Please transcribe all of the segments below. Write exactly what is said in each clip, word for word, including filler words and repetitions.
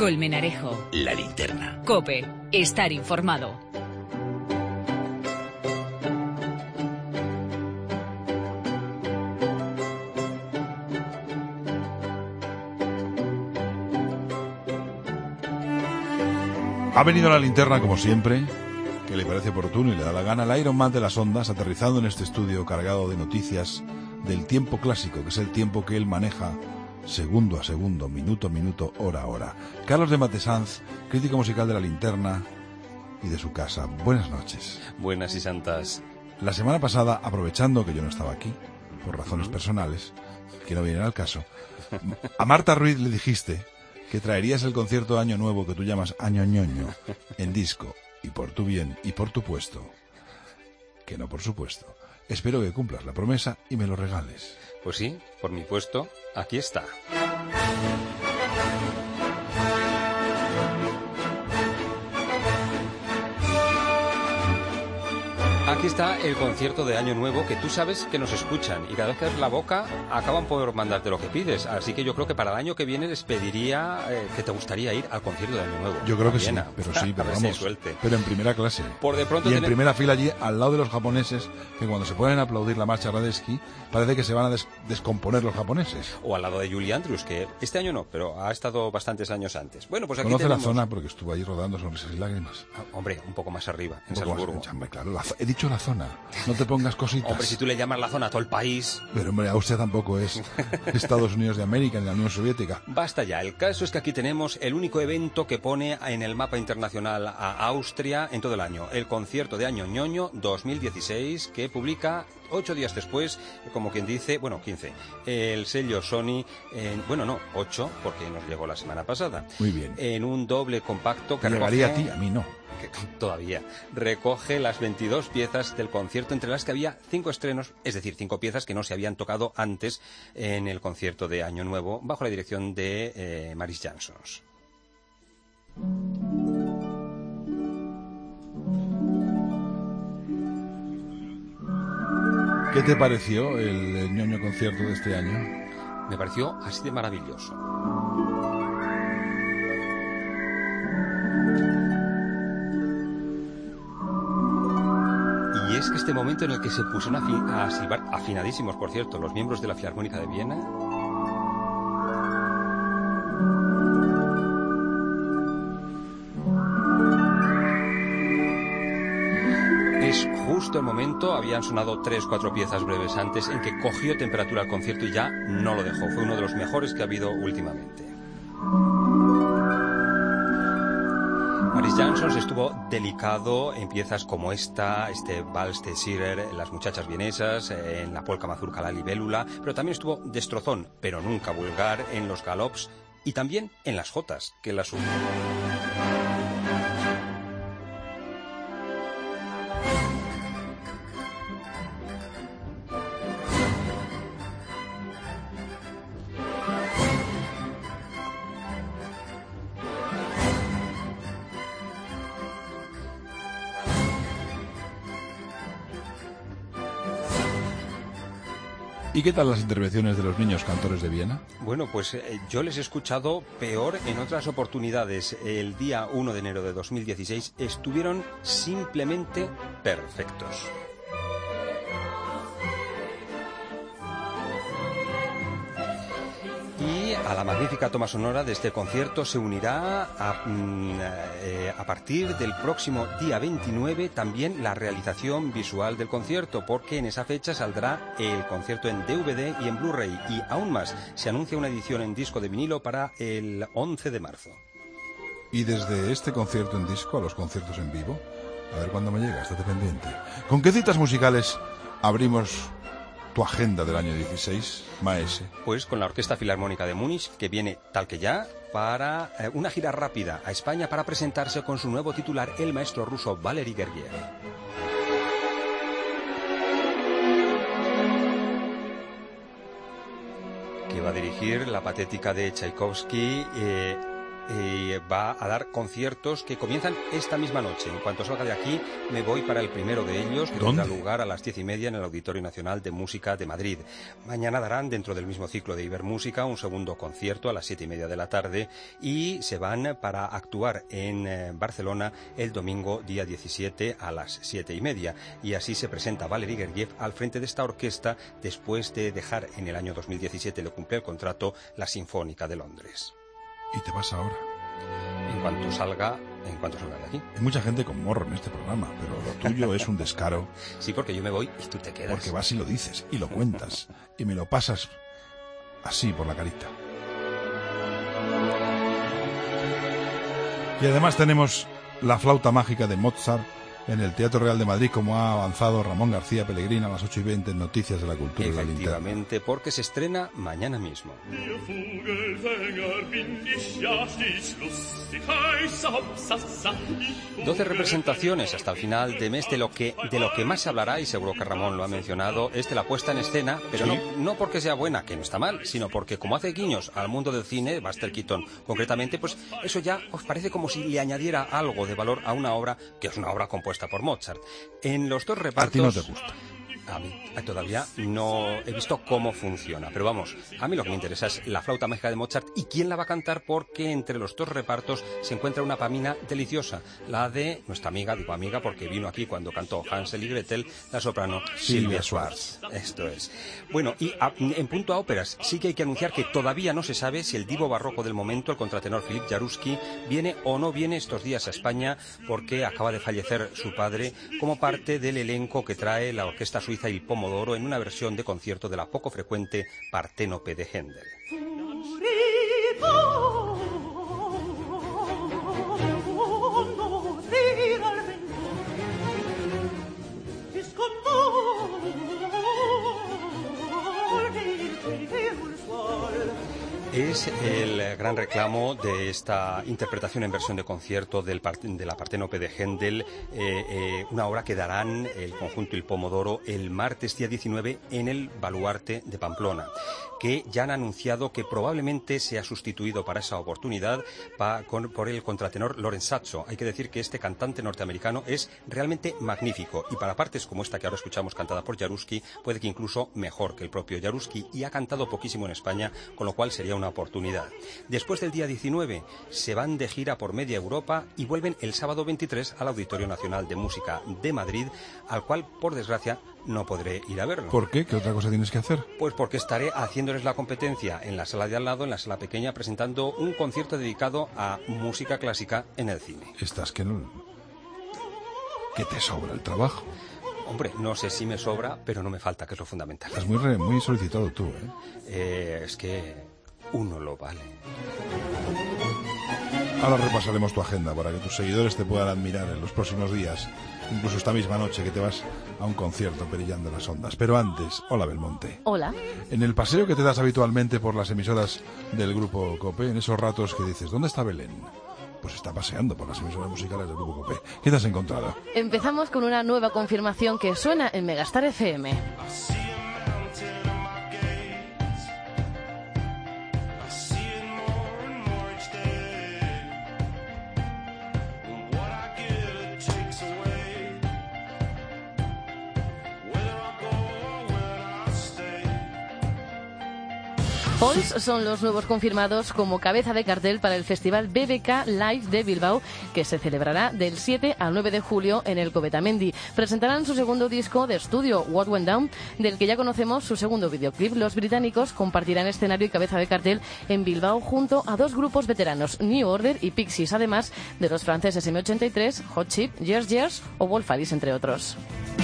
Colmenarejo. La Linterna. COPE. Estar informado. Ha venido la linterna como siempre, que le parece oportuno y le da la gana, el Iron Man de las ondas, aterrizando en este estudio cargado de noticias del tiempo clásico, que es el tiempo que él maneja segundo a segundo, minuto a minuto, hora a hora. Carlos de Matesanz, crítico musical de la linterna y de su casa. Buenas noches. Buenas y santas. La semana pasada, aprovechando que yo no estaba aquí, por razones personales, que no vienen al caso, a Marta Ruiz le dijiste que traerías el concierto de Año Nuevo que tú llamas Año Ñoño en disco, y por tu bien y por tu puesto, que no por supuesto. Espero que cumplas la promesa y me lo regales. Pues sí, por mi puesto, aquí está. Aquí está el concierto de Año Nuevo, que tú sabes que nos escuchan y cada vez que abres la boca acaban por mandarte lo que pides. Así que yo creo que para el año que viene les pediría eh, que te gustaría ir al concierto de Año Nuevo. Yo creo que Viena. sí, pero sí, pero A ver si hay vamos, suerte. pero en primera clase. Por de pronto y en tiene- primera fila allí, al lado de los japoneses, que cuando se ponen a aplaudir la marcha Radetzky, parece que se van a des- descomponer los japoneses. O al lado de Julie Andrews, que este año no, pero ha estado bastantes años antes. Bueno, pues aquí Conoce tenemos... la zona porque estuvo allí rodando Sonrisas y Lágrimas. Ah, hombre, un poco más arriba, en Un poco más, Salzburgo. chamba, claro, la zo- he dicho la zona, no te pongas cositas. Hombre, si tú le llamas la zona a todo el país... Pero hombre, Austria tampoco es Estados Unidos de América ni la Unión Soviética. Basta ya, el caso es que aquí tenemos el único evento que pone en el mapa internacional a Austria en todo el año, el concierto de Año Ñoño dos mil dieciséis, que publica ocho días después, como quien dice, bueno, quince, el sello Sony, en, bueno, no, ocho, porque nos llegó la semana pasada. Muy bien. En un doble compacto que Te llegaría recoge- a ti, a mí no. que todavía recoge las veintidós piezas del concierto, entre las que había cinco estrenos, es decir, cinco piezas que no se habían tocado antes en el concierto de Año Nuevo, bajo la dirección de eh, Maris Jansons. ¿Qué te pareció el, el ñoño concierto de este año? Me pareció así de maravilloso. Y es que este momento en el que se pusieron a, fi- a silbar, afinadísimos por cierto, los miembros de la Filarmónica de Viena, es justo el momento, habían sonado tres, cuatro piezas breves antes, en que cogió temperatura el concierto y ya no lo dejó. Fue uno de los mejores que ha habido últimamente. Maris Jansons estuvo delicado en piezas como esta, este Vals de Schiller, Las muchachas vienesas, en la polka mazurka La libélula, pero también estuvo destrozón, pero nunca vulgar, en los galops y también en las jotas, que las supo. ¿Y qué tal las intervenciones de los niños cantores de Viena? Bueno, pues eh, yo les he escuchado peor en otras oportunidades. El día uno de enero de dos mil dieciséis estuvieron simplemente perfectos. Y a la magnífica toma sonora de este concierto se unirá a, mm, eh, a partir del próximo día veintinueve también la realización visual del concierto, porque en esa fecha saldrá el concierto en D V D y en Blu-ray, y aún más, se anuncia una edición en disco de vinilo para el once de marzo. Y desde este concierto en disco a los conciertos en vivo, a ver cuándo me llega, estate pendiente. ¿Con qué citas musicales abrimos tu agenda del año dieciséis, Maese? Pues con la Orquesta Filarmónica de Múnich, que viene tal que ya para eh, una gira rápida a España para presentarse con su nuevo titular, el maestro ruso Valery Gergiev. Que va a dirigir la patética de Tchaikovsky, eh, eh, va a dar conciertos que comienzan esta misma noche. En cuanto salga de aquí, me voy para el primero de ellos, que tendrá lugar a las diez y media en el Auditorio Nacional de Música de Madrid. Mañana darán, dentro del mismo ciclo de Ibermúsica, un segundo concierto a las siete y media de la tarde y se van para actuar en eh, Barcelona el domingo día diecisiete a las siete y media. Y así se presenta Valery Gergiev al frente de esta orquesta después de dejar en el año dos mil diecisiete, le cumple el contrato, la Sinfónica de Londres. ¿Y te vas ahora? En cuanto salga, en cuanto salga de aquí. Hay mucha gente con morro en este programa, pero lo tuyo es un descaro. Sí, porque yo me voy y tú te quedas. Porque vas y lo dices, y lo cuentas, y me lo pasas así por la carita. Y además tenemos la flauta mágica de Mozart en el Teatro Real de Madrid, como ha avanzado Ramón García Pellegrín a las ocho y veinte en Noticias de la Cultura y la Linterna. Efectivamente, porque se estrena mañana mismo. Doce representaciones hasta el final de mes. De lo que de lo que más se hablará, y seguro que Ramón lo ha mencionado, es de la puesta en escena, pero ¿sí? no, no porque sea buena, que no está mal, sino porque como hace guiños al mundo del cine, Buster Keaton concretamente, pues eso ya os parece como si le añadiera algo de valor a una obra que es una obra compuesta por Mozart. En los dos repartos... A ti no te gusta. A mí todavía no he visto cómo funciona, pero vamos, a mí lo que me interesa es la flauta mágica de Mozart y quién la va a cantar, porque entre los dos repartos se encuentra una Pamina deliciosa, la de nuestra amiga, digo amiga porque vino aquí cuando cantó Hansel y Gretel, la soprano Silvia Schwartz. Esto es. Bueno, y a, en punto a óperas, sí que hay que anunciar que todavía no se sabe si el divo barroco del momento, el contratenor Philippe Jaruski, viene o no viene estos días a España, porque acaba de fallecer su padre, como parte del elenco que trae la orquesta suiza Il Pomodoro en una versión de concierto de la poco frecuente Parténope de Händel. Es el gran reclamo de esta interpretación en versión de concierto del part de la Parténope de Händel, eh, eh, una obra que darán el conjunto Il Pomodoro el martes día diecinueve en el Baluarte de Pamplona, que ya han anunciado que probablemente sea sustituido para esa oportunidad pa, con, por el contratenor Lorenz Sacho. Hay que decir que este cantante norteamericano es realmente magnífico, y para partes como esta que ahora escuchamos cantada por Jaruski, puede que incluso mejor que el propio Jaruski, y ha cantado poquísimo en España, con lo cual sería una oportunidad. Después del día diecinueve se van de gira por media Europa y vuelven el sábado veintitrés al Auditorio Nacional de Música de Madrid, al cual, por desgracia, no podré ir a verlo. ¿Por qué? ¿Qué otra cosa tienes que hacer? Pues porque estaré haciéndoles la competencia en la sala de al lado, en la sala pequeña, presentando un concierto dedicado a música clásica en el cine. Estás que no... que te sobra el trabajo. Hombre, no sé si me sobra, pero no me falta, que es lo fundamental. Estás muy, re, muy solicitado tú, ¿eh? eh es que uno lo vale. Ahora repasaremos tu agenda para que tus seguidores te puedan admirar en los próximos días, incluso esta misma noche que te vas a un concierto perillando las ondas. Pero antes, hola Belmonte. Hola. En el paseo que te das habitualmente por las emisoras del Grupo COPE, en esos ratos que dices, ¿dónde está Belén? Pues está paseando por las emisoras musicales del Grupo COPE. ¿Qué te has encontrado? Empezamos con una nueva confirmación que suena en Megastar F M. Pols son los nuevos confirmados como cabeza de cartel para el Festival B B K Live de Bilbao, que se celebrará del siete al nueve de julio en el Cobetamendi. Presentarán su segundo disco de estudio, What Went Down, del que ya conocemos su segundo videoclip. Los británicos compartirán escenario y cabeza de cartel en Bilbao junto a dos grupos veteranos, New Order y Pixies, además de los franceses eme ochenta y tres, Hot Chip, Years Years o Wolf Alice, entre otros.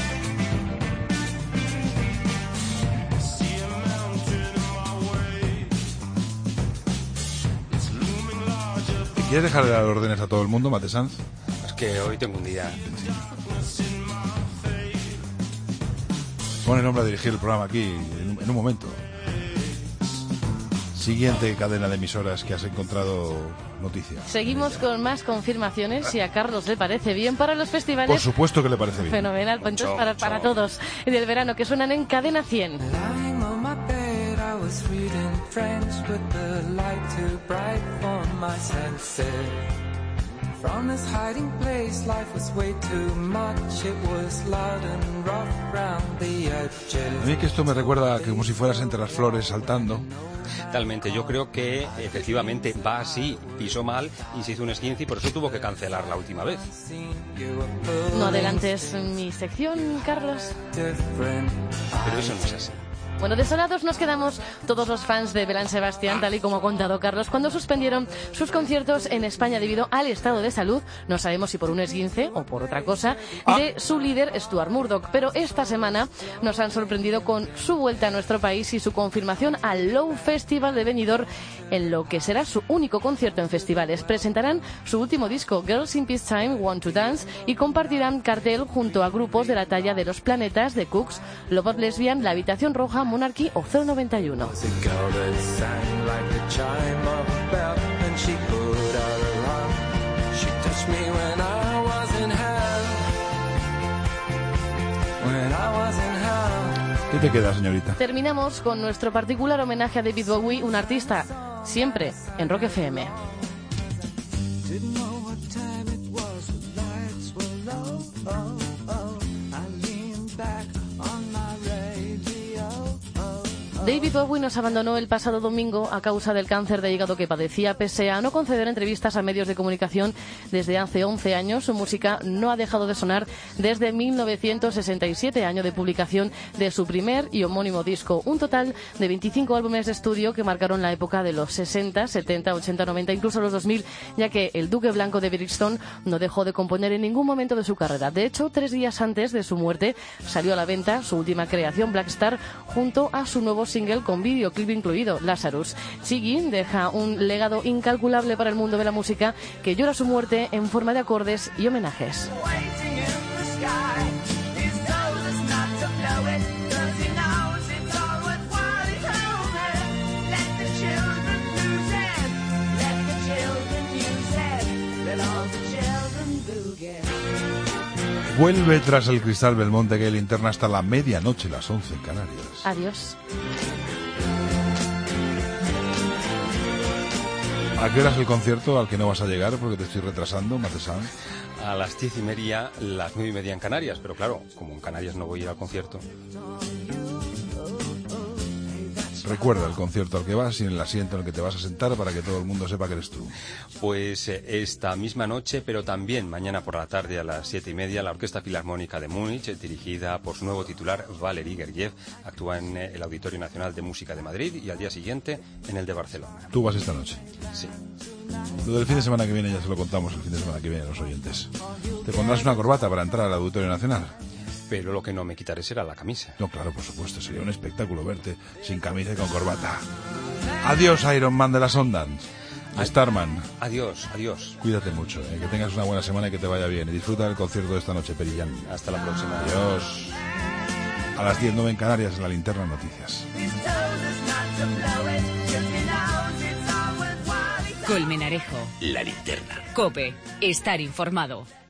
¿Quieres dejar de dar órdenes a todo el mundo, Mate Sanz? Es que hoy tengo un día. Pon el nombre a dirigir el programa aquí en un, en un momento. Siguiente cadena de emisoras que has encontrado noticias. Seguimos con más confirmaciones, si a Carlos le parece bien, para los festivales. Por supuesto que le parece bien. Fenomenal, pues entonces para, para todos. Del verano, que suenan en Cadena cien. was reading French with the light too bright for my senses. From this hiding place, life was way too much. It was loud and rough round the edges. A mí que esto me recuerda que como si fueras entre las flores saltando. Totalmente, yo creo que efectivamente va así, pisó mal y se hizo un esguince y por eso tuvo que cancelar la última vez. No adelantes mi sección, Carlos. Pero eso no es así. Bueno, desolados nos quedamos todos los fans de Belén Sebastián, tal y como ha contado Carlos, cuando suspendieron sus conciertos en España debido al estado de salud, no sabemos si por un esguince o por otra cosa, de su líder Stuart Murdoch. Pero esta semana nos han sorprendido con su vuelta a nuestro país y su confirmación al Low Festival de Benidorm, en lo que será su único concierto en festivales. Presentarán su último disco, Girls in Peacetime, Want to Dance, y compartirán cartel junto a grupos de la talla de Los Planetas, The Cooks, Love of Lesbian, La Habitación Roja, Monarchy o cero noventa y uno. ¿Qué te queda, señorita? Terminamos con nuestro particular homenaje a David Bowie, un artista siempre en Rock F M. David Bowie nos abandonó el pasado domingo a causa del cáncer de hígado que padecía. Pese a no conceder entrevistas a medios de comunicación desde hace once años, su música no ha dejado de sonar desde mil novecientos sesenta y siete, año de publicación de su primer y homónimo disco. Un total de veinticinco álbumes de estudio que marcaron la época de los sesenta, setenta, ochenta, noventa, incluso los dos mil, ya que el Duque Blanco de Brixton no dejó de componer en ningún momento de su carrera. De hecho, tres días antes de su muerte salió a la venta su última creación, Black Star, junto a su nuevo single con videoclip incluido, Lazarus. Ziggy deja un legado incalculable para el mundo de la música, que llora su muerte en forma de acordes y homenajes. Vuelve tras el Cristal Belmonte Gay Linterna hasta la medianoche, las once en Canarias. Adiós. ¿A qué hora es el concierto al que no vas a llegar porque te estoy retrasando, Matesan? A las diez y media, las nueve y media en Canarias, pero claro, como en Canarias no voy a ir al concierto. Recuerda el concierto al que vas y en el asiento en el que te vas a sentar para que todo el mundo sepa que eres tú. Pues eh, esta misma noche, pero también mañana por la tarde a las siete y media, la Orquesta Filarmónica de Múnich, eh, dirigida por su nuevo titular, Valery Gergiev, actúa en eh, el Auditorio Nacional de Música de Madrid y al día siguiente en el de Barcelona. ¿Tú vas esta noche? Sí. Lo del fin de semana que viene ya se lo contamos el fin de semana que viene a los oyentes. ¿Te pondrás una corbata para entrar al Auditorio Nacional? Pero lo que no me quitaré será la camisa. No, claro, por supuesto, sería un espectáculo verte sin camisa y con corbata. Adiós, Iron Man de las ondas. Starman. Adiós, adiós. Cuídate mucho, eh, que tengas una buena semana y que te vaya bien. Y disfruta del concierto de esta noche, Perillán. Hasta la próxima. Adiós. A las diez nueve en Canarias, en la Linterna Noticias. Colmenarejo. La Linterna. COPE. Estar informado.